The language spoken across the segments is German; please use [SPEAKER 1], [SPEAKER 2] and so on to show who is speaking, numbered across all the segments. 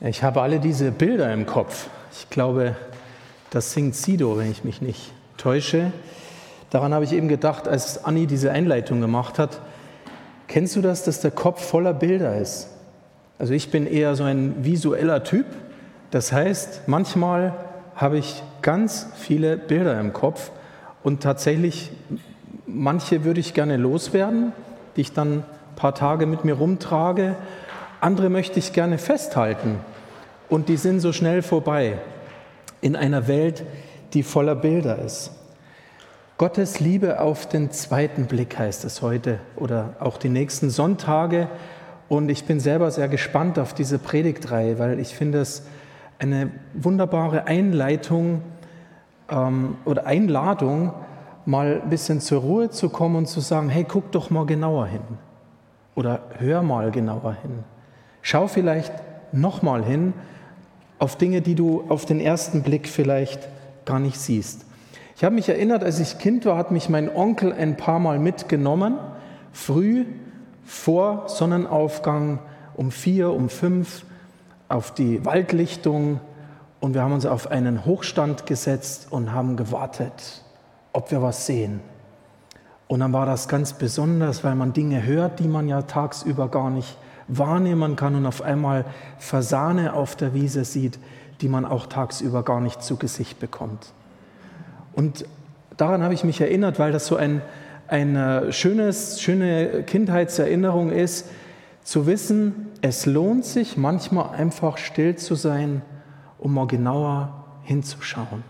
[SPEAKER 1] Ich habe alle diese Bilder im Kopf. Ich glaube, das singt Sido, wenn ich mich nicht täusche. Daran habe ich eben gedacht, als Anni diese Einleitung gemacht hat. Kennst du das, dass der Kopf voller Bilder ist? Also ich bin eher so ein visueller Typ. Das heißt, manchmal habe ich ganz viele Bilder im Kopf und tatsächlich, manche würde ich gerne loswerden, die ich dann ein paar Tage mit mir rumtrage. Andere möchte ich gerne festhalten und die sind so schnell vorbei in einer Welt, die voller Bilder ist. Gottes Liebe auf den zweiten Blick heißt es heute oder auch die nächsten Sonntage. Und ich bin selber sehr gespannt auf diese Predigtreihe, weil ich finde es eine wunderbare Einleitung oder Einladung, mal ein bisschen zur Ruhe zu kommen und zu sagen, hey, guck doch mal genauer hin oder hör mal genauer hin. Schau vielleicht noch mal hin auf Dinge, die du auf den ersten Blick vielleicht gar nicht siehst. Ich habe mich erinnert, als ich Kind war, hat mich mein Onkel ein paar Mal mitgenommen, früh vor Sonnenaufgang um 4, um 5 auf die Waldlichtung und wir haben uns auf einen Hochstand gesetzt und haben gewartet, ob wir was sehen. Und dann war das ganz besonders, weil man Dinge hört, die man ja tagsüber gar nicht wahrnehmen kann und auf einmal Fasane auf der Wiese sieht, die man auch tagsüber gar nicht zu Gesicht bekommt. Und daran habe ich mich erinnert, weil das so eine schöne Kindheitserinnerung ist, zu wissen, es lohnt sich manchmal einfach still zu sein, um mal genauer hinzuschauen.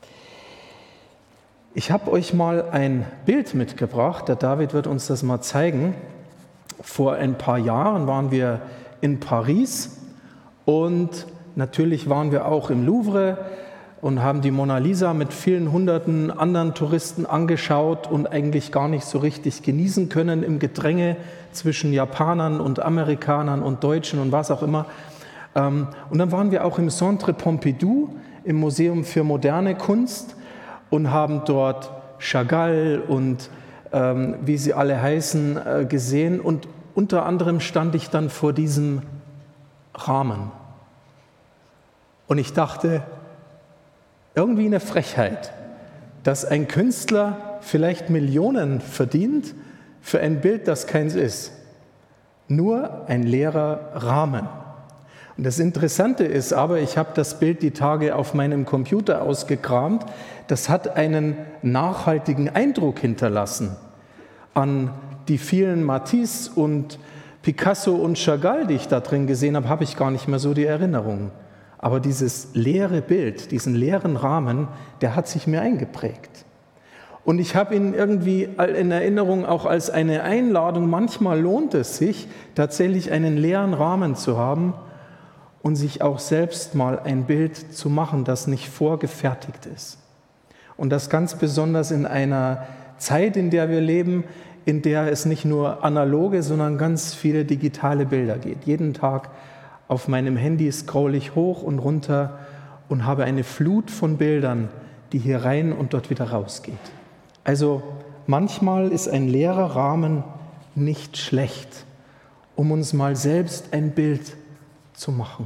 [SPEAKER 1] Ich habe euch mal ein Bild mitgebracht, der David wird uns das mal zeigen. Vor ein paar Jahren waren wir in Paris und natürlich waren wir auch im Louvre und haben die Mona Lisa mit vielen hunderten anderen Touristen angeschaut und eigentlich gar nicht so richtig genießen können im Gedränge zwischen Japanern und Amerikanern und Deutschen und was auch immer. Und dann waren wir auch im Centre Pompidou, im Museum für moderne Kunst und haben dort Chagall und wie sie alle heißen, gesehen. Und unter anderem stand ich dann vor diesem Rahmen. Und ich dachte, irgendwie eine Frechheit, dass ein Künstler vielleicht Millionen verdient für ein Bild, das keins ist. Nur ein leerer Rahmen. Und das Interessante ist aber, ich habe das Bild die Tage auf meinem Computer ausgekramt, das hat einen nachhaltigen Eindruck hinterlassen an die vielen Matisse und Picasso und Chagall, die ich da drin gesehen habe, habe ich gar nicht mehr so die Erinnerung. Aber dieses leere Bild, diesen leeren Rahmen, der hat sich mir eingeprägt. Und ich habe ihn irgendwie in Erinnerung auch als eine Einladung. Manchmal lohnt es sich, tatsächlich einen leeren Rahmen zu haben und sich auch selbst mal ein Bild zu machen, das nicht vorgefertigt ist. Und das ganz besonders in einer Zeit, in der wir leben, in der es nicht nur analoge, sondern ganz viele digitale Bilder gibt. Jeden Tag auf meinem Handy scrolle ich hoch und runter und habe eine Flut von Bildern, die hier rein und dort wieder rausgeht. Also manchmal ist ein leerer Rahmen nicht schlecht, um uns mal selbst ein Bild zu machen.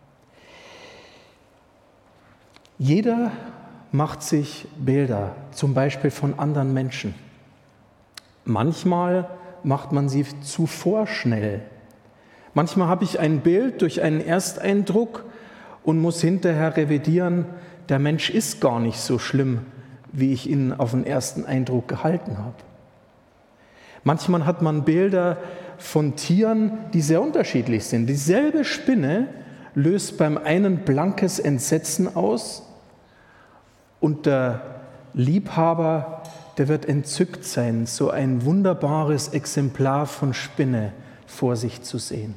[SPEAKER 1] Jeder macht sich Bilder, zum Beispiel von anderen Menschen. Manchmal macht man sie zu vorschnell. Manchmal habe ich ein Bild durch einen Ersteindruck und muss hinterher revidieren, der Mensch ist gar nicht so schlimm, wie ich ihn auf den ersten Eindruck gehalten habe. Manchmal hat man Bilder von Tieren, die sehr unterschiedlich sind. Dieselbe Spinne löst beim einen blankes Entsetzen aus und der Liebhaber, der wird entzückt sein, so ein wunderbares Exemplar von Spinne vor sich zu sehen.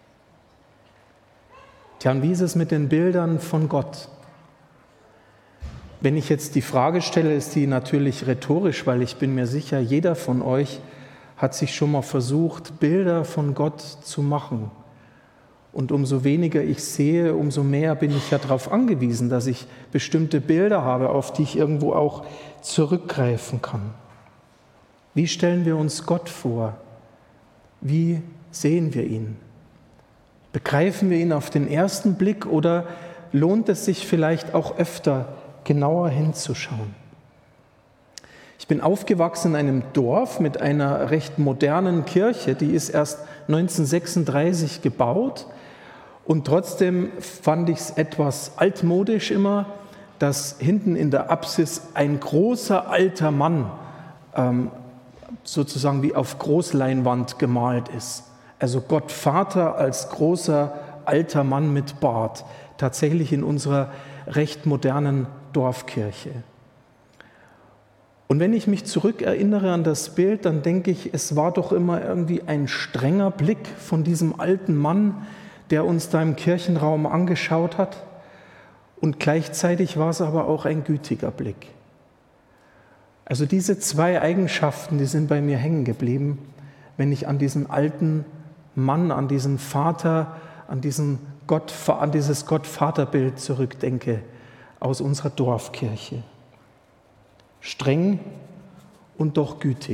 [SPEAKER 1] Tja, und wie ist es mit den Bildern von Gott? Wenn ich jetzt die Frage stelle, ist die natürlich rhetorisch, weil ich bin mir sicher, jeder von euch hat sich schon mal versucht, Bilder von Gott zu machen. Und umso weniger ich sehe, umso mehr bin ich ja darauf angewiesen, dass ich bestimmte Bilder habe, auf die ich irgendwo auch zurückgreifen kann. Wie stellen wir uns Gott vor? Wie sehen wir ihn? Begreifen wir ihn auf den ersten Blick oder lohnt es sich vielleicht auch öfter, genauer hinzuschauen? Ich bin aufgewachsen in einem Dorf mit einer recht modernen Kirche, die ist erst 1936 gebaut und trotzdem fand ich es etwas altmodisch immer, dass hinten in der Apsis ein großer alter Mann sozusagen wie auf Großleinwand gemalt ist. Also Gott Vater als großer alter Mann mit Bart, tatsächlich in unserer recht modernen Dorfkirche. Und wenn ich mich zurückerinnere an das Bild, dann denke ich, es war doch immer irgendwie ein strenger Blick von diesem alten Mann, der uns da im Kirchenraum angeschaut hat. Und gleichzeitig war es aber auch ein gütiger Blick. Also diese zwei Eigenschaften, die sind bei mir hängen geblieben, wenn ich an diesen alten Mann, an diesen Vater, an dieses Gott-Vater-Bild zurückdenke aus unserer Dorfkirche. Streng und doch gütig.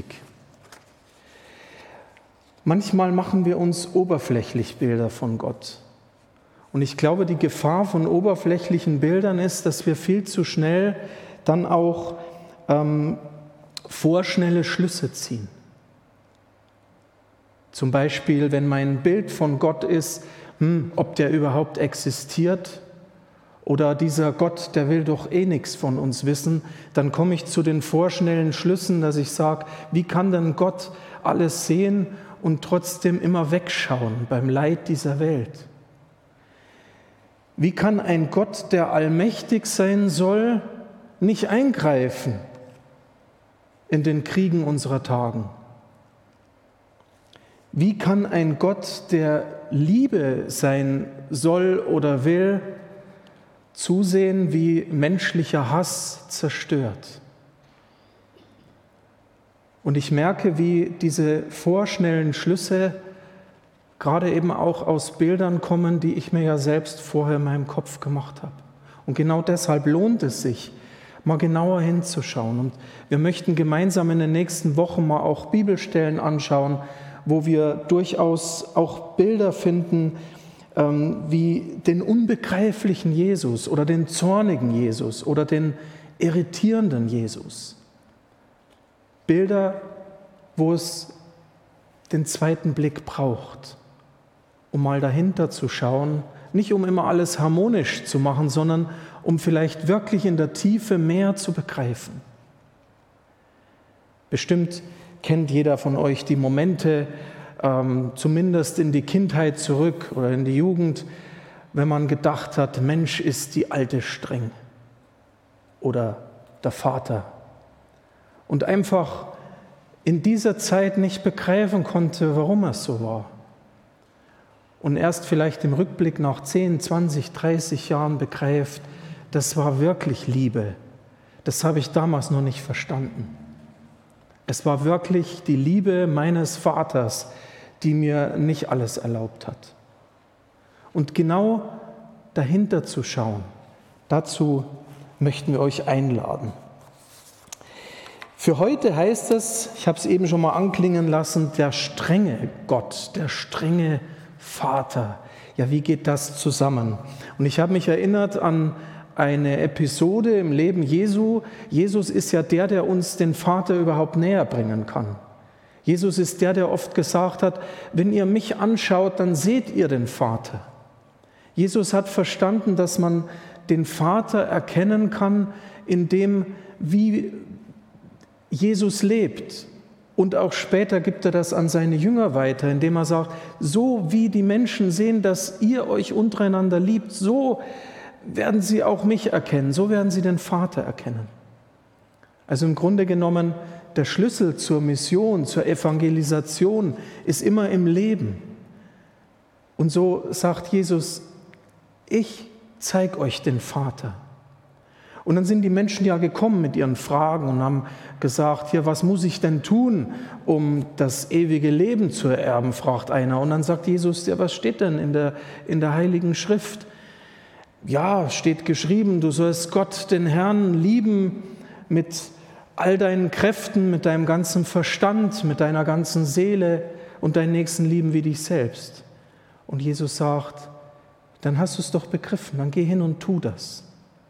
[SPEAKER 1] Manchmal machen wir uns oberflächlich Bilder von Gott. Und ich glaube, die Gefahr von oberflächlichen Bildern ist, dass wir viel zu schnell dann auch vorschnelle Schlüsse ziehen. Zum Beispiel, wenn mein Bild von Gott ist, ob der überhaupt existiert, oder dieser Gott, der will doch eh nichts von uns wissen, dann komme ich zu den vorschnellen Schlüssen, dass ich sage, wie kann denn Gott alles sehen und trotzdem immer wegschauen beim Leid dieser Welt? Wie kann ein Gott, der allmächtig sein soll, nicht eingreifen in den Kriegen unserer Tagen? Wie kann ein Gott, der Liebe sein soll oder will, zusehen, wie menschlicher Hass zerstört? Und ich merke, wie diese vorschnellen Schlüsse gerade eben auch aus Bildern kommen, die ich mir ja selbst vorher in meinem Kopf gemacht habe. Und genau deshalb lohnt es sich, mal genauer hinzuschauen. Und wir möchten gemeinsam in den nächsten Wochen mal auch Bibelstellen anschauen, wo wir durchaus auch Bilder finden, wie den unbegreiflichen Jesus oder den zornigen Jesus oder den irritierenden Jesus. Bilder, wo es den zweiten Blick braucht, um mal dahinter zu schauen, nicht um immer alles harmonisch zu machen, sondern um vielleicht wirklich in der Tiefe mehr zu begreifen. Bestimmt kennt jeder von euch die Momente, zumindest in die Kindheit zurück oder in die Jugend, wenn man gedacht hat, Mensch, ist die Alte streng oder der Vater. Und einfach in dieser Zeit nicht begreifen konnte, warum es so war. Und erst vielleicht im Rückblick nach 10, 20, 30 Jahren begreift, das war wirklich Liebe. Das habe ich damals noch nicht verstanden. Es war wirklich die Liebe meines Vaters, die mir nicht alles erlaubt hat. Und genau dahinter zu schauen, dazu möchten wir euch einladen. Für heute heißt es, ich habe es eben schon mal anklingen lassen, der strenge Gott, der strenge Vater. Ja, wie geht das zusammen? Und ich habe mich erinnert an eine Episode im Leben Jesu. Jesus ist ja der uns den Vater überhaupt näher bringen kann. Jesus ist der oft gesagt hat, wenn ihr mich anschaut, dann seht ihr den Vater. Jesus hat verstanden, dass man den Vater erkennen kann, in dem, wie Jesus lebt. Und auch später gibt er das an seine Jünger weiter, indem er sagt, so wie die Menschen sehen, dass ihr euch untereinander liebt, so werden sie auch mich erkennen, so werden sie den Vater erkennen. Also im Grunde genommen, der Schlüssel zur Mission, zur Evangelisation ist immer im Leben. Und so sagt Jesus, ich zeige euch den Vater. Und dann sind die Menschen ja gekommen mit ihren Fragen und haben gesagt, ja, was muss ich denn tun, um das ewige Leben zu ererben, fragt einer. Und dann sagt Jesus, ja, was steht denn in der Heiligen Schrift? Ja, steht geschrieben, du sollst Gott, den Herrn, lieben mit all deinen Kräften, mit deinem ganzen Verstand, mit deiner ganzen Seele und deinen Nächsten lieben wie dich selbst. Und Jesus sagt, dann hast du es doch begriffen, dann geh hin und tu das.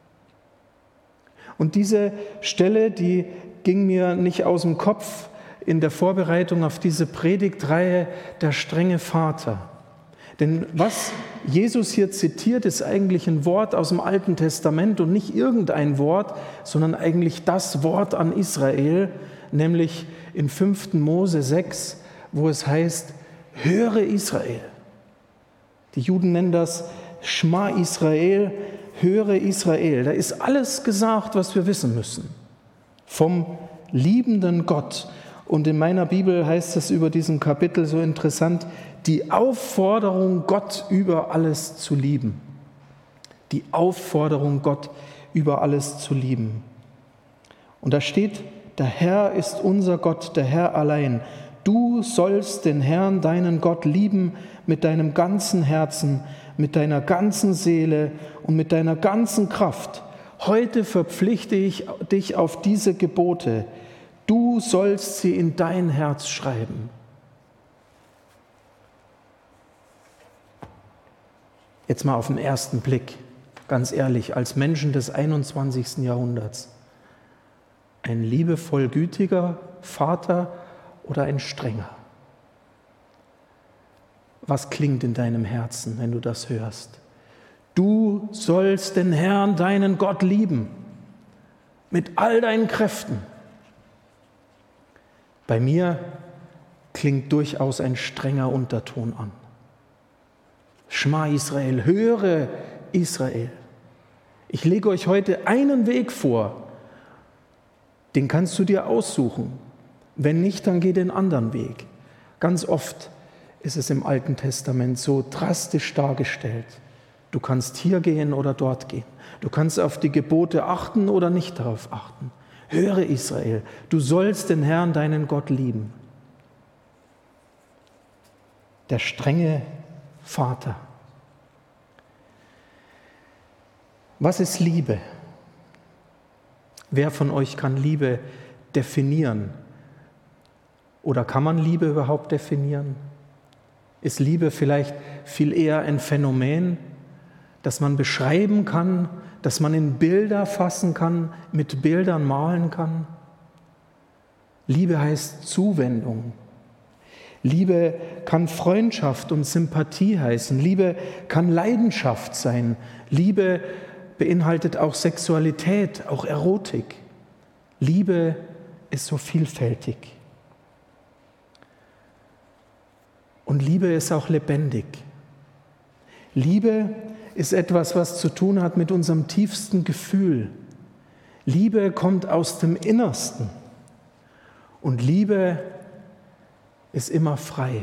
[SPEAKER 1] Und diese Stelle, die ging mir nicht aus dem Kopf in der Vorbereitung auf diese Predigtreihe, der strenge Vater. Denn was Jesus hier zitiert, ist eigentlich ein Wort aus dem Alten Testament und nicht irgendein Wort, sondern eigentlich das Wort an Israel, nämlich in 5. Mose 6, wo es heißt, höre Israel. Die Juden nennen das Schma Israel, höre Israel. Da ist alles gesagt, was wir wissen müssen. Vom liebenden Gott. Und in meiner Bibel heißt es über diesem Kapitel so interessant, die Aufforderung, Gott über alles zu lieben. Die Aufforderung, Gott über alles zu lieben. Und da steht, der Herr ist unser Gott, der Herr allein. Du sollst den Herrn, deinen Gott, lieben mit deinem ganzen Herzen, mit deiner ganzen Seele und mit deiner ganzen Kraft. Heute verpflichte ich dich auf diese Gebote. Du sollst sie in dein Herz schreiben. Jetzt mal auf den ersten Blick, ganz ehrlich, als Menschen des 21. Jahrhunderts. Ein liebevoll gütiger Vater oder ein strenger? Was klingt in deinem Herzen, wenn du das hörst? Du sollst den Herrn, deinen Gott, lieben, mit all deinen Kräften. Bei mir klingt durchaus ein strenger Unterton an. Schma Israel, höre Israel. Ich lege euch heute einen Weg vor, den kannst du dir aussuchen. Wenn nicht, dann geh den anderen Weg. Ganz oft ist es im Alten Testament so drastisch dargestellt. Du kannst hier gehen oder dort gehen. Du kannst auf die Gebote achten oder nicht darauf achten. Höre Israel, du sollst den Herrn, deinen Gott, lieben. Der strenge Vater. Was ist Liebe? Wer von euch kann Liebe definieren? Oder kann man Liebe überhaupt definieren? Ist Liebe vielleicht viel eher ein Phänomen, das man beschreiben kann, das man in Bilder fassen kann, mit Bildern malen kann? Liebe heißt Zuwendung. Liebe kann Freundschaft und Sympathie heißen. Liebe kann Leidenschaft sein. Liebe beinhaltet auch Sexualität, auch Erotik. Liebe ist so vielfältig. Und Liebe ist auch lebendig. Liebe ist etwas, was zu tun hat mit unserem tiefsten Gefühl. Liebe kommt aus dem Innersten. Und Liebe ist immer frei.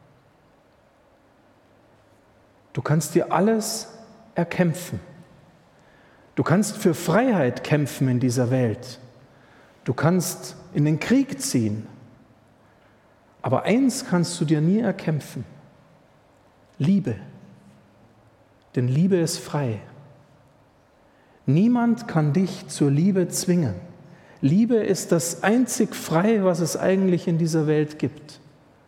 [SPEAKER 1] Du kannst dir alles erkämpfen. Du kannst für Freiheit kämpfen in dieser Welt. Du kannst in den Krieg ziehen. Aber eins kannst du dir nie erkämpfen: Liebe. Denn Liebe ist frei. Niemand kann dich zur Liebe zwingen. Liebe ist das einzig Freie, was es eigentlich in dieser Welt gibt.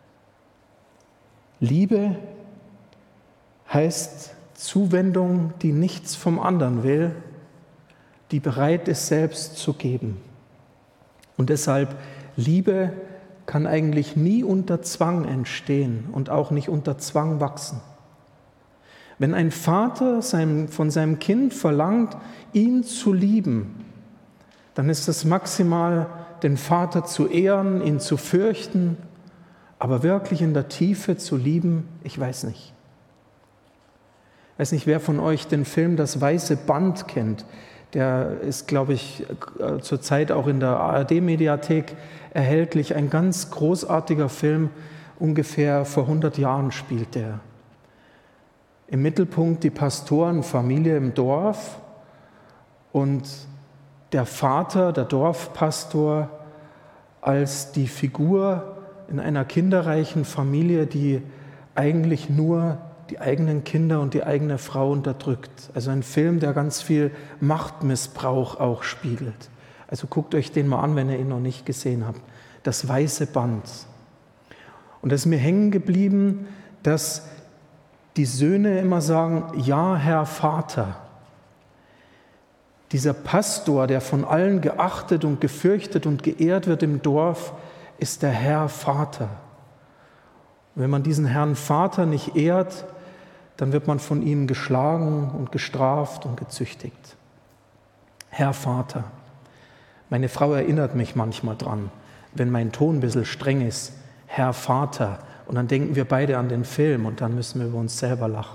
[SPEAKER 1] Liebe heißt Zuwendung, die nichts vom anderen will, die bereit ist, selbst zu geben. Und deshalb, Liebe kann eigentlich nie unter Zwang entstehen und auch nicht unter Zwang wachsen. Wenn ein Vater von seinem Kind verlangt, ihn zu lieben, dann ist es maximal, den Vater zu ehren, ihn zu fürchten, aber wirklich in der Tiefe zu lieben, ich weiß nicht. Ich weiß nicht, wer von euch den Film Das Weiße Band kennt. Der ist, glaube ich, zurzeit auch in der ARD-Mediathek erhältlich. Ein ganz großartiger Film, ungefähr vor 100 Jahren spielt der. Im Mittelpunkt die Pastorenfamilie im Dorf und der Vater, der Dorfpastor, als die Figur in einer kinderreichen Familie, die eigentlich nur die eigenen Kinder und die eigene Frau unterdrückt. Also ein Film, der ganz viel Machtmissbrauch auch spiegelt. Also guckt euch den mal an, wenn ihr ihn noch nicht gesehen habt. Das Weiße Band. Und es ist mir hängen geblieben, dass die Söhne immer sagen, ja, Herr Vater. Dieser Pastor, der von allen geachtet und gefürchtet und geehrt wird im Dorf, ist der Herr Vater. Wenn man diesen Herrn Vater nicht ehrt, dann wird man von ihm geschlagen und gestraft und gezüchtigt. Herr Vater. Meine Frau erinnert mich manchmal dran, wenn mein Ton ein bisschen streng ist, Herr Vater. Und dann denken wir beide an den Film und dann müssen wir über uns selber lachen.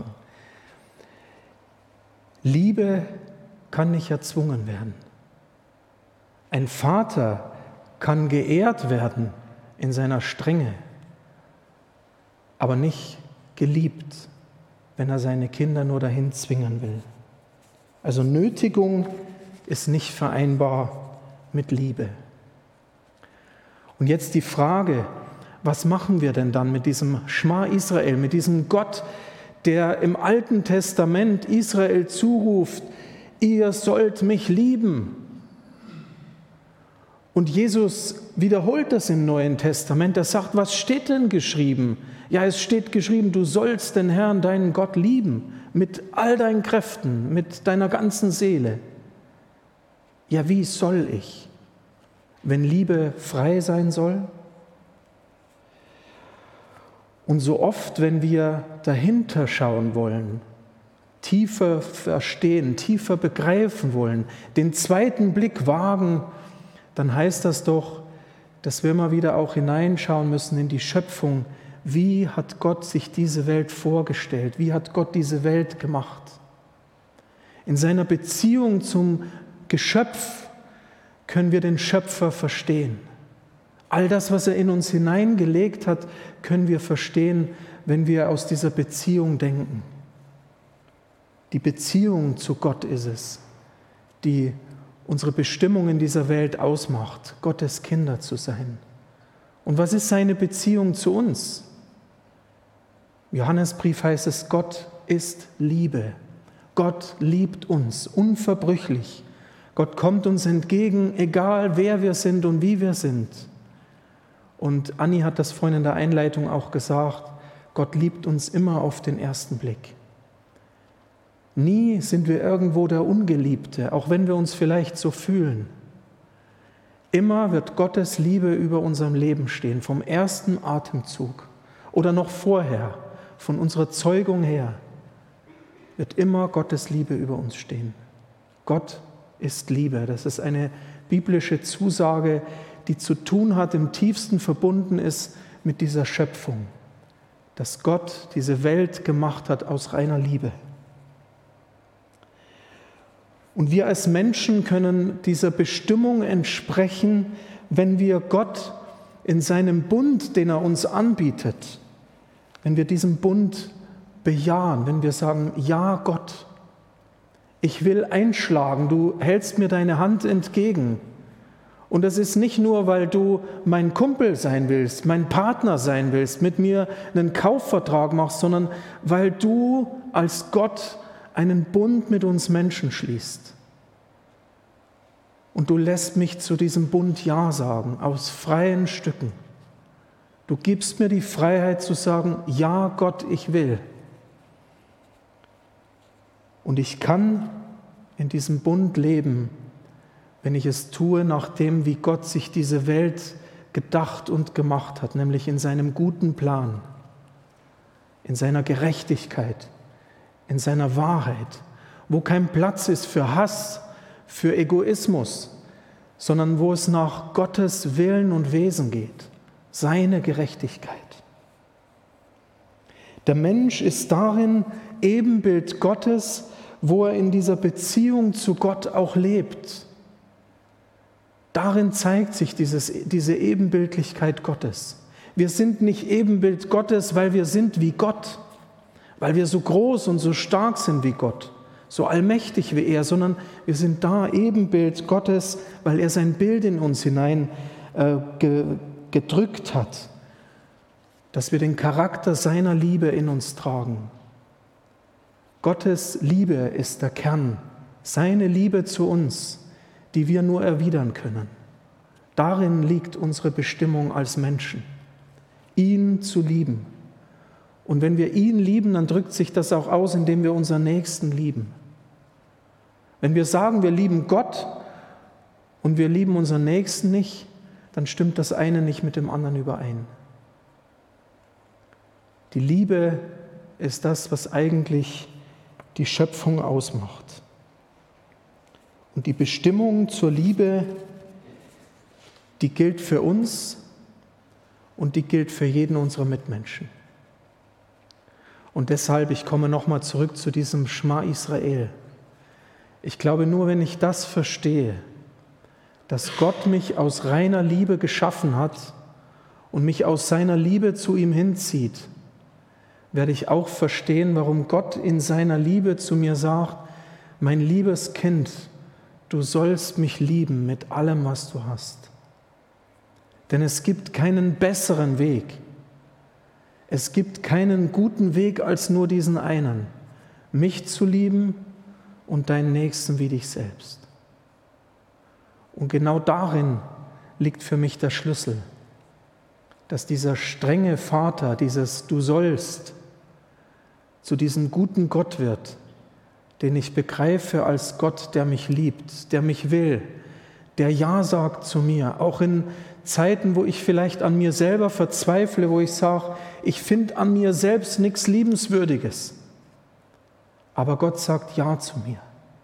[SPEAKER 1] Liebe kann nicht erzwungen werden. Ein Vater kann geehrt werden in seiner Strenge, aber nicht geliebt, wenn er seine Kinder nur dahin zwingen will. Also Nötigung ist nicht vereinbar mit Liebe. Und jetzt die Frage, was machen wir denn dann mit diesem Schma Israel, mit diesem Gott, der im Alten Testament Israel zuruft, ihr sollt mich lieben. Und Jesus wiederholt das im Neuen Testament. Er sagt, was steht denn geschrieben? Ja, es steht geschrieben, du sollst den Herrn, deinen Gott lieben, mit all deinen Kräften, mit deiner ganzen Seele. Ja, wie soll ich, wenn Liebe frei sein soll? Und so oft, wenn wir dahinter schauen wollen, tiefer verstehen, tiefer begreifen wollen, den zweiten Blick wagen, dann heißt das doch, dass wir immer wieder auch hineinschauen müssen in die Schöpfung. Wie hat Gott sich diese Welt vorgestellt? Wie hat Gott diese Welt gemacht? In seiner Beziehung zum Geschöpf können wir den Schöpfer verstehen. All das, was er in uns hineingelegt hat, können wir verstehen, wenn wir aus dieser Beziehung denken. Die Beziehung zu Gott ist es, die unsere Bestimmung in dieser Welt ausmacht, Gottes Kinder zu sein. Und was ist seine Beziehung zu uns? Im Johannesbrief heißt es, Gott ist Liebe. Gott liebt uns unverbrüchlich. Gott kommt uns entgegen, egal wer wir sind und wie wir sind. Und Anni hat das vorhin in der Einleitung auch gesagt, Gott liebt uns immer auf den ersten Blick. Nie sind wir irgendwo der Ungeliebte, auch wenn wir uns vielleicht so fühlen. Immer wird Gottes Liebe über unserem Leben stehen, vom ersten Atemzug oder noch vorher, von unserer Zeugung her, wird immer Gottes Liebe über uns stehen. Gott ist Liebe. Das ist eine biblische Zusage, die zu tun hat, im tiefsten verbunden ist mit dieser Schöpfung, dass Gott diese Welt gemacht hat aus reiner Liebe. Und wir als Menschen können dieser Bestimmung entsprechen, wenn wir Gott in seinem Bund, den er uns anbietet, wenn wir diesen Bund bejahen, wenn wir sagen, ja Gott, ich will einschlagen, du hältst mir deine Hand entgegen. Und das ist nicht nur, weil du mein Kumpel sein willst, mein Partner sein willst, mit mir einen Kaufvertrag machst, sondern weil du als Gott einen Bund mit uns Menschen schließt. Und du lässt mich zu diesem Bund Ja sagen, aus freien Stücken. Du gibst mir die Freiheit zu sagen, ja Gott, ich will. Und ich kann in diesem Bund leben, wenn ich es tue nach dem, wie Gott sich diese Welt gedacht und gemacht hat, nämlich in seinem guten Plan, in seiner Gerechtigkeit, in seiner Wahrheit, wo kein Platz ist für Hass, für Egoismus, sondern wo es nach Gottes Willen und Wesen geht, seine Gerechtigkeit. Der Mensch ist darin Ebenbild Gottes, wo er in dieser Beziehung zu Gott auch lebt. Darin zeigt sich diese Ebenbildlichkeit Gottes. Wir sind nicht Ebenbild Gottes, weil wir sind wie Gott, weil wir so groß und so stark sind wie Gott, so allmächtig wie er, sondern wir sind da Ebenbild Gottes, weil er sein Bild in uns hinein gedrückt hat, dass wir den Charakter seiner Liebe in uns tragen. Gottes Liebe ist der Kern, seine Liebe zu uns, die wir nur erwidern können. Darin liegt unsere Bestimmung als Menschen, ihn zu lieben Und wenn wir ihn lieben, dann drückt sich das auch aus, indem wir unseren Nächsten lieben. Wenn wir sagen, wir lieben Gott und wir lieben unseren Nächsten nicht, dann stimmt das eine nicht mit dem anderen überein. Die Liebe ist das, was eigentlich die Schöpfung ausmacht. Und die Bestimmung zur Liebe, die gilt für uns und die gilt für jeden unserer Mitmenschen. Und deshalb, ich komme nochmal zurück zu diesem Schma Israel. Ich glaube, nur wenn ich das verstehe, dass Gott mich aus reiner Liebe geschaffen hat und mich aus seiner Liebe zu ihm hinzieht, werde ich auch verstehen, warum Gott in seiner Liebe zu mir sagt, mein liebes Kind, du sollst mich lieben mit allem, was du hast. Denn es gibt keinen besseren Weg. Es gibt keinen guten Weg als nur diesen einen, mich zu lieben und deinen Nächsten wie dich selbst. Und genau darin liegt für mich der Schlüssel, dass dieser strenge Vater, dieses Du sollst, zu diesem guten Gott wird, den ich begreife als Gott, der mich liebt, der mich will, der Ja sagt zu mir, auch in Zeiten, wo ich vielleicht an mir selber verzweifle, wo ich sage, ich finde an mir selbst nichts Liebenswürdiges. Aber Gott sagt Ja zu mir.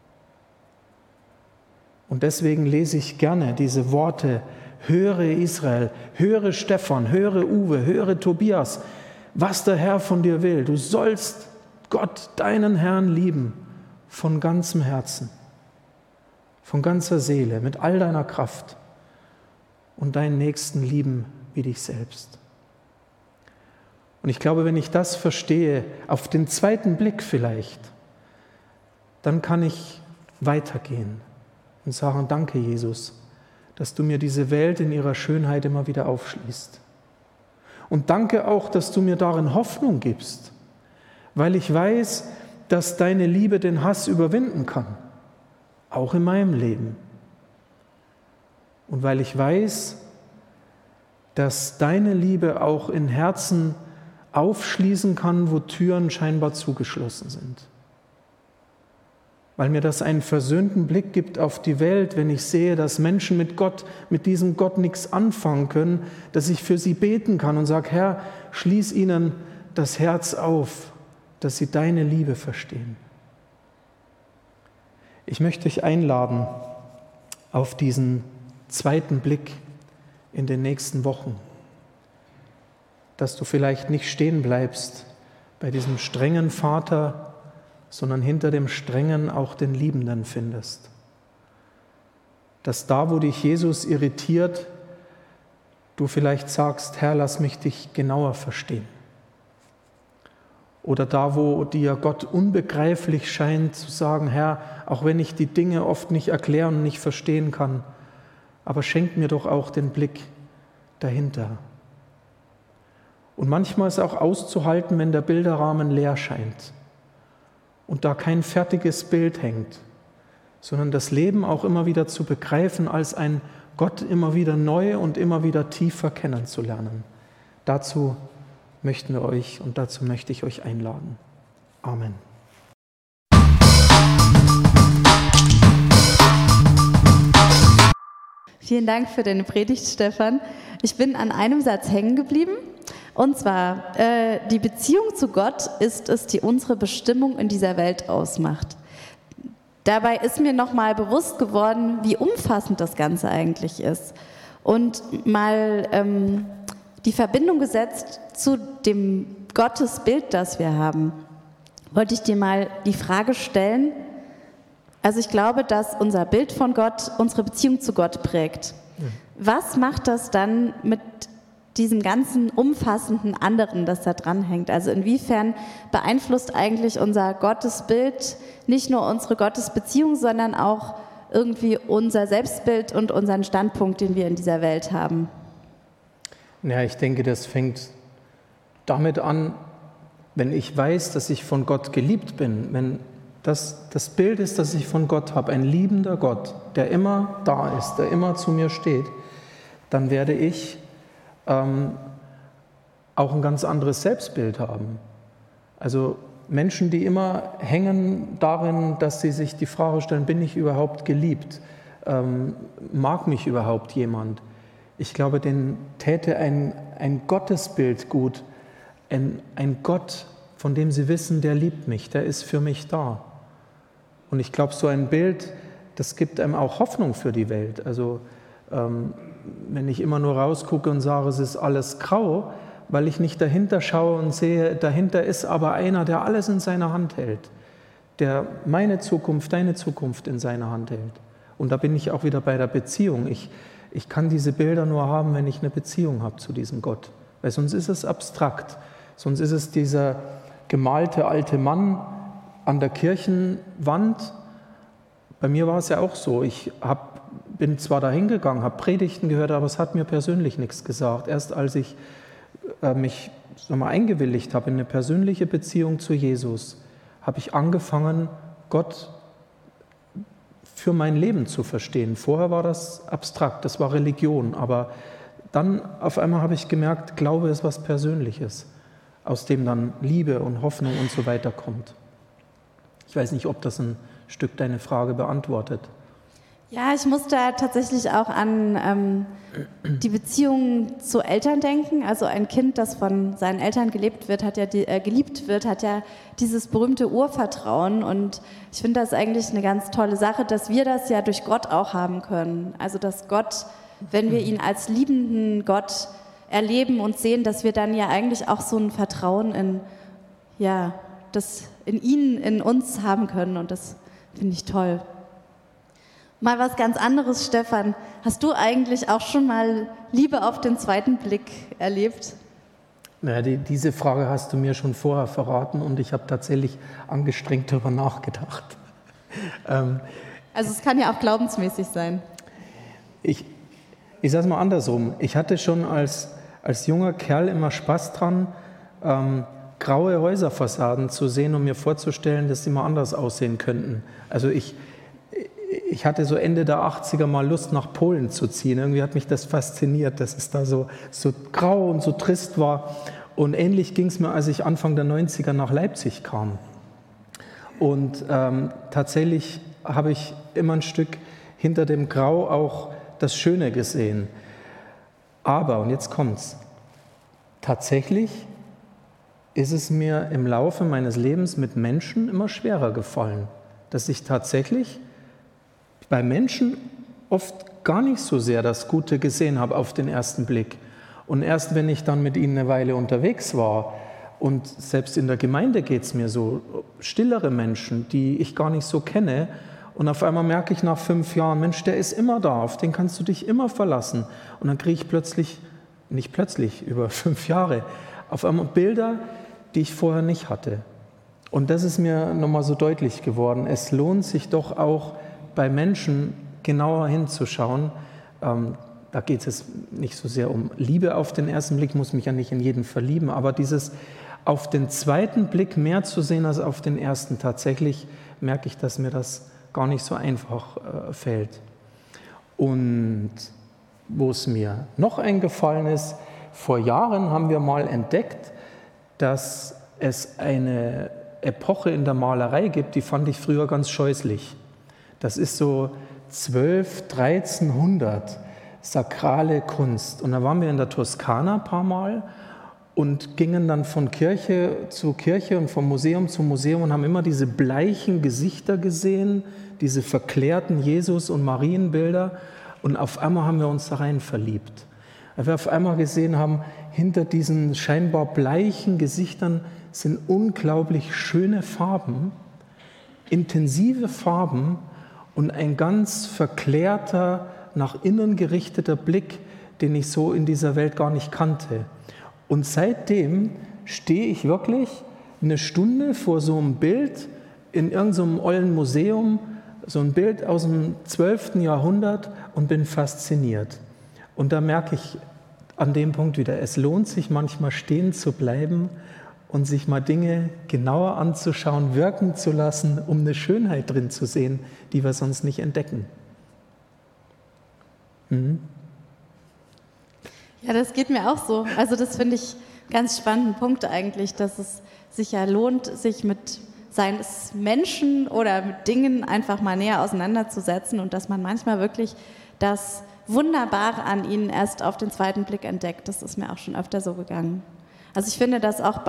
[SPEAKER 1] Und deswegen lese ich gerne diese Worte, höre Israel, höre Stefan, höre Uwe, höre Tobias, was der Herr von dir will. Du sollst Gott, deinen Herrn, lieben von ganzem Herzen, von ganzer Seele, mit all deiner Kraft und deinen Nächsten lieben wie dich selbst. Und ich glaube, wenn ich das verstehe, auf den zweiten Blick vielleicht, dann kann ich weitergehen und sagen, danke Jesus, dass du mir diese Welt in ihrer Schönheit immer wieder aufschließt. Und danke auch, dass du mir darin Hoffnung gibst, weil ich weiß, dass deine Liebe den Hass überwinden kann, auch in meinem Leben. Und weil ich weiß, dass deine Liebe auch in Herzen aufschließen kann, wo Türen scheinbar zugeschlossen sind. Weil mir das einen versöhnten Blick gibt auf die Welt, wenn ich sehe, dass Menschen mit Gott, mit diesem Gott nichts anfangen können, dass ich für sie beten kann und sage, Herr, schließ ihnen das Herz auf, dass sie deine Liebe verstehen. Ich möchte dich einladen auf diesen zweiten Blick in den nächsten Wochen, dass du vielleicht nicht stehen bleibst bei diesem strengen Vater, sondern hinter dem Strengen auch den Liebenden findest. Dass da, wo dich Jesus irritiert, du vielleicht sagst, Herr, lass mich dich genauer verstehen. Oder da, wo dir Gott unbegreiflich scheint, zu sagen, Herr, auch wenn ich die Dinge oft nicht erklären und nicht verstehen kann, aber schenk mir doch auch den Blick dahinter. Und manchmal ist auch auszuhalten, wenn der Bilderrahmen leer scheint und da kein fertiges Bild hängt, sondern das Leben auch immer wieder zu begreifen, als ein Gott immer wieder neu und immer wieder tiefer kennenzulernen. Dazu möchten wir euch und dazu möchte ich euch einladen. Amen.
[SPEAKER 2] Vielen Dank für deine Predigt, Stefan. Ich bin an einem Satz hängen geblieben. Und zwar, die Beziehung zu Gott ist es, die unsere Bestimmung in dieser Welt ausmacht. Dabei ist mir nochmal bewusst geworden, wie umfassend das Ganze eigentlich ist. Und mal die Verbindung gesetzt zu dem Gottesbild, das wir haben, wollte ich dir mal die Frage stellen. Also ich glaube, dass unser Bild von Gott unsere Beziehung zu Gott prägt. Was macht das dann mit diesem ganzen umfassenden anderen, das da dran hängt? Also inwiefern beeinflusst eigentlich unser Gottesbild nicht nur unsere Gottesbeziehung, sondern auch irgendwie unser Selbstbild und unseren Standpunkt, den wir in dieser Welt haben?
[SPEAKER 1] Ja, ich denke, das fängt damit an, wenn ich weiß, dass ich von Gott geliebt bin, wenn das Bild ist, das ich von Gott habe, ein liebender Gott, der immer da ist, der immer zu mir steht, dann werde ich auch ein ganz anderes Selbstbild haben. Also Menschen, die immer hängen darin, dass sie sich die Frage stellen, bin ich überhaupt geliebt? Mag mich überhaupt jemand? Ich glaube, denen täte ein Gottesbild gut, ein Gott, von dem sie wissen, der liebt mich, der ist für mich da. Und ich glaube, so ein Bild, das gibt einem auch Hoffnung für die Welt. Also wenn ich immer nur rausgucke und sage, es ist alles grau, weil ich nicht dahinter schaue und sehe, dahinter ist aber einer, der alles in seiner Hand hält, der meine Zukunft, deine Zukunft in seiner Hand hält. Und da bin ich auch wieder bei der Beziehung. Ich kann diese Bilder nur haben, wenn ich eine Beziehung habe zu diesem Gott, weil sonst ist es abstrakt. Sonst ist es dieser gemalte alte Mann an der Kirchenwand. Bei mir war es ja auch so, bin zwar dahin gegangen, habe Predigten gehört, aber es hat mir persönlich nichts gesagt. Erst als ich mich eingewilligt habe in eine persönliche Beziehung zu Jesus, habe ich angefangen, Gott für mein Leben zu verstehen. Vorher war das abstrakt, das war Religion, aber dann auf einmal habe ich gemerkt, Glaube ist was Persönliches, aus dem dann Liebe und Hoffnung und so weiter kommt. Ich weiß nicht, ob das ein Stück deine Frage beantwortet.
[SPEAKER 2] Ja, ich muss da tatsächlich auch an die Beziehung zu Eltern denken. Also ein Kind, das von seinen Eltern geliebt wird, hat ja dieses berühmte Urvertrauen. Und ich finde das eigentlich eine ganz tolle Sache, dass wir das ja durch Gott auch haben können. Also dass Gott, wenn wir ihn als liebenden Gott erleben und sehen, dass wir dann ja eigentlich auch so ein Vertrauen in ihn, in uns haben können. Und das finde ich toll. Mal was ganz anderes, Stefan. Hast du eigentlich auch schon mal Liebe auf den zweiten Blick erlebt?
[SPEAKER 1] Ja, diese Frage hast du mir schon vorher verraten und ich habe tatsächlich angestrengt darüber nachgedacht.
[SPEAKER 2] Also es kann ja auch glaubensmäßig sein.
[SPEAKER 1] Ich sage es mal andersrum. Ich hatte schon als junger Kerl immer Spaß dran, graue Häuserfassaden zu sehen und mir vorzustellen, dass sie mal anders aussehen könnten. Also ich hatte so Ende der 80er mal Lust, nach Polen zu ziehen. Irgendwie hat mich das fasziniert, dass es da so grau und so trist war. Und ähnlich ging es mir, als ich Anfang der 90er nach Leipzig kam. Und tatsächlich habe ich immer ein Stück hinter dem Grau auch das Schöne gesehen. Aber, und jetzt kommt's, tatsächlich ist es mir im Laufe meines Lebens mit Menschen immer schwerer gefallen, dass ich tatsächlich bei Menschen oft gar nicht so sehr das Gute gesehen habe auf den ersten Blick. Und erst wenn ich dann mit ihnen eine Weile unterwegs war, und selbst in der Gemeinde geht es mir so, stillere Menschen, die ich gar nicht so kenne, und auf einmal merke ich nach 5 Jahren, Mensch, der ist immer da, auf den kannst du dich immer verlassen. Und dann kriege ich über 5 Jahre, auf einmal Bilder, die ich vorher nicht hatte. Und das ist mir nochmal so deutlich geworden. Es lohnt sich doch auch, bei Menschen genauer hinzuschauen. Da geht es nicht so sehr um Liebe auf den ersten Blick, muss mich ja nicht in jeden verlieben, aber dieses auf den zweiten Blick mehr zu sehen als auf den ersten, tatsächlich merke ich, dass mir das gar nicht so einfach fällt. Und wo es mir noch eingefallen ist, vor Jahren haben wir mal entdeckt, dass es eine Epoche in der Malerei gibt, die fand ich früher ganz scheußlich. Das ist so 1300 sakrale Kunst. Und da waren wir in der Toskana ein paar Mal und gingen dann von Kirche zu Kirche und vom Museum zu Museum und haben immer diese bleichen Gesichter gesehen, diese verklärten Jesus- und Marienbilder. Und auf einmal haben wir uns da rein verliebt. Weil wir auf einmal gesehen haben, hinter diesen scheinbar bleichen Gesichtern sind unglaublich schöne Farben, intensive Farben, und ein ganz verklärter, nach innen gerichteter Blick, den ich so in dieser Welt gar nicht kannte. Und seitdem stehe ich wirklich eine Stunde vor so einem Bild in irgendeinem ollen Museum, so ein Bild aus dem 12. Jahrhundert und bin fasziniert. Und da merke ich an dem Punkt wieder, es lohnt sich manchmal stehen zu bleiben und sich mal Dinge genauer anzuschauen, wirken zu lassen, um eine Schönheit drin zu sehen, die wir sonst nicht entdecken.
[SPEAKER 2] Ja, das geht mir auch so. Also das finde ich ganz spannenden Punkt eigentlich, dass es sich ja lohnt, sich mit seinen Menschen oder mit Dingen einfach mal näher auseinanderzusetzen und dass man manchmal wirklich das Wunderbare an ihnen erst auf den zweiten Blick entdeckt. Das ist mir auch schon öfter so gegangen. Also ich finde das auch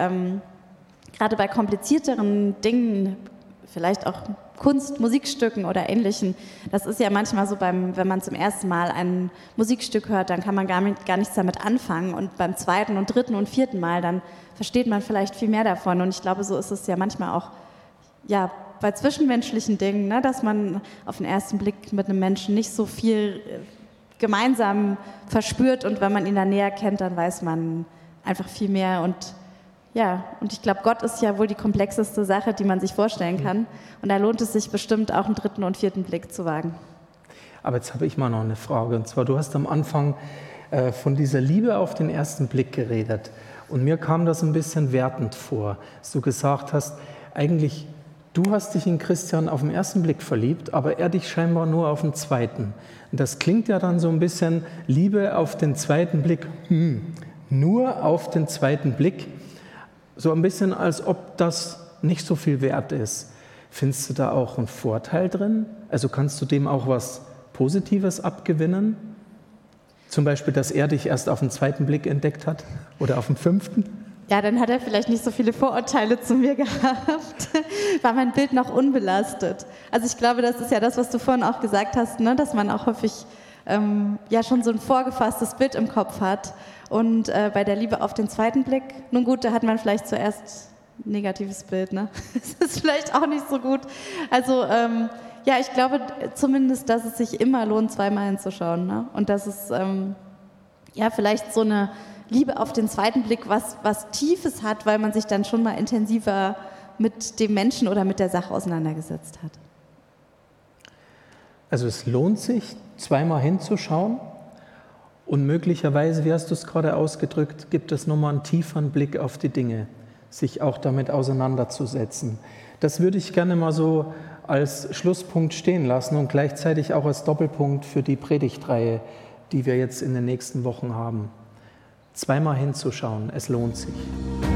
[SPEAKER 2] gerade bei komplizierteren Dingen, vielleicht auch Kunst, Musikstücken oder Ähnlichen, das ist ja manchmal so, wenn man zum ersten Mal ein Musikstück hört, dann kann man gar nichts damit anfangen und beim zweiten und dritten und vierten Mal, dann versteht man vielleicht viel mehr davon und ich glaube, so ist es ja manchmal auch ja, bei zwischenmenschlichen Dingen, ne, dass man auf den ersten Blick mit einem Menschen nicht so viel gemeinsam verspürt und wenn man ihn dann näher kennt, dann weiß man einfach viel mehr und ich glaube, Gott ist ja wohl die komplexeste Sache, die man sich vorstellen kann. Und da lohnt es sich bestimmt auch einen dritten und vierten Blick zu wagen.
[SPEAKER 1] Aber jetzt habe ich mal noch eine Frage. Und zwar, du hast am Anfang von dieser Liebe auf den ersten Blick geredet. Und mir kam das ein bisschen wertend vor, dass du gesagt hast, eigentlich, du hast dich in Christian auf den ersten Blick verliebt, aber er dich scheinbar nur auf den zweiten. Und das klingt ja dann so ein bisschen Liebe auf den zweiten Blick. Nur auf den zweiten Blick. So ein bisschen, als ob das nicht so viel wert ist. Findest du da auch einen Vorteil drin? Also kannst du dem auch was Positives abgewinnen? Zum Beispiel, dass er dich erst auf den zweiten Blick entdeckt hat oder auf den fünften?
[SPEAKER 2] Ja, dann hat er vielleicht nicht so viele Vorurteile zu mir gehabt, war mein Bild noch unbelastet. Also ich glaube, das ist ja das, was du vorhin auch gesagt hast, ne? Dass man auch häufig schon so ein vorgefasstes Bild im Kopf hat. Und bei der Liebe auf den zweiten Blick, nun gut, da hat man vielleicht zuerst ein negatives Bild, ne? Das ist vielleicht auch nicht so gut. Also ich glaube zumindest, dass es sich immer lohnt, zweimal hinzuschauen, ne? Und dass es vielleicht so eine Liebe auf den zweiten Blick was Tiefes hat, weil man sich dann schon mal intensiver mit dem Menschen oder mit der Sache auseinandergesetzt hat.
[SPEAKER 1] Also es lohnt sich, zweimal hinzuschauen und möglicherweise, wie hast du es gerade ausgedrückt, gibt es nochmal einen tieferen Blick auf die Dinge, sich auch damit auseinanderzusetzen. Das würde ich gerne mal so als Schlusspunkt stehen lassen und gleichzeitig auch als Doppelpunkt für die Predigtreihe, die wir jetzt in den nächsten Wochen haben. Zweimal hinzuschauen, es lohnt sich.